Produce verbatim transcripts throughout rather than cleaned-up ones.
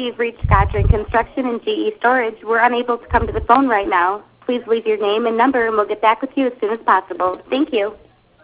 you've reached Godrin Construction and G E Storage. We're unable to come to the phone right now. Please leave your name and number, and we'll get back with you as soon as possible. Thank you.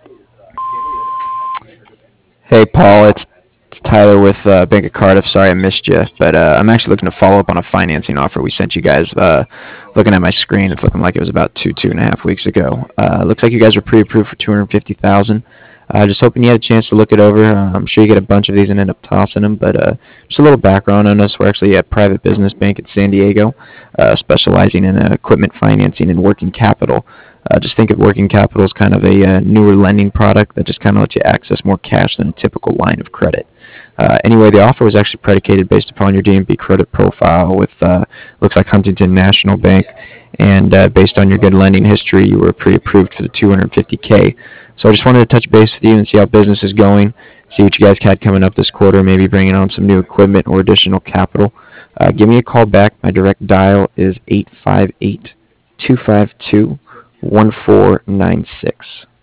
Hey, Paul, it's, it's Tyler with uh, Bank of Cardiff. Sorry I missed you, but uh, I'm actually looking to follow up on a financing offer we sent you guys. Uh, looking at my screen, it's looking like it was about two, two and a half weeks ago. Uh, looks like you guys were pre-approved for two hundred fifty thousand dollars. Uh, just hoping you had a chance to look it over. Uh, I'm sure you get a bunch of these and end up tossing them, but uh, just a little background on us. We're actually a private business bank in San Diego, uh, specializing in uh, equipment financing and working capital. Uh, just think of working capital as kind of a uh, newer lending product that just kind of lets you access more cash than a typical line of credit. Uh, anyway, the offer was actually predicated based upon your D M B credit profile with, uh, looks like Huntington National Bank, and uh, based on your good lending history, you were pre-approved for the two hundred fifty K. So I just wanted to touch base with you and see how business is going, see what you guys had coming up this quarter, maybe bringing on some new equipment or additional capital. Uh, give me a call back. My direct dial is eight five eight, two five two, one four nine six.